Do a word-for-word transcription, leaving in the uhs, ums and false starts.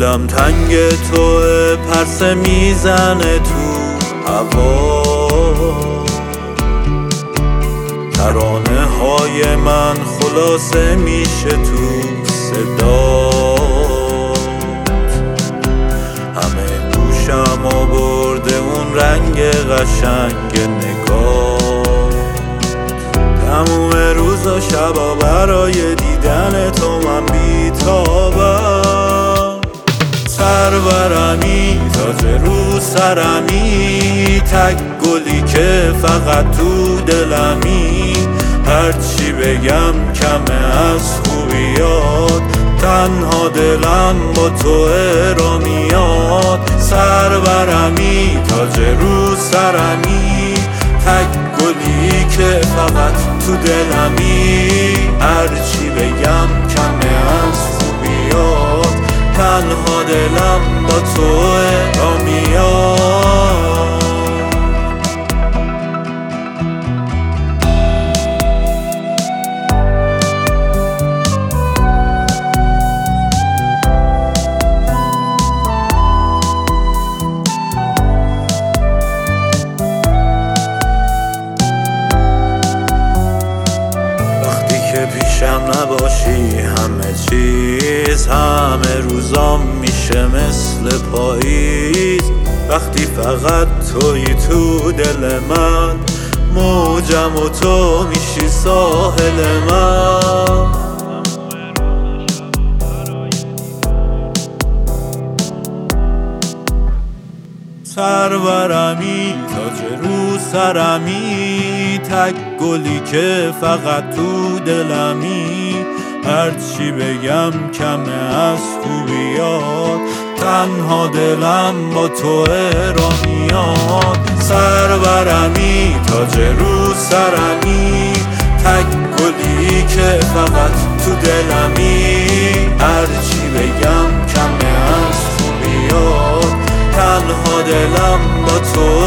دلم تنگ توه، پرسه میزنه تو هوا. ترانه های من خلاصه میشه تو صدات. همه گوشم آورده اون رنگ قشنگ نگاه. تموم روزا شبا برای دیدن تو من بیتابم. سرورمی تاج رو سرمی، تک گلی که فقط تو دلمی. هرچی بگم کمه از خوبیات، تنها دلم با تو را میاد. سرورمی تاج رو سرمی، تک گلی که فقط تو دلمی. هرچی بگم کمه از خوبیات، تنها دلم با تو را میاد. پیشم نباشی همه چیز، همه روزام میشه مثل پاییز. وقتی فقط توی تو دل من، موجم و تو میشی ساحل من. سرورمی تاج رو سرمی، تک گلی که فقط تو دلمی. هرچی بگم کمه از خوبیات، تنها دلم با تو را میاد. سرورمی تاج رو سرمی، تک گلی که فقط تو دلمی. هرچی بگم کمه از خوبیات، تنها دلم با تو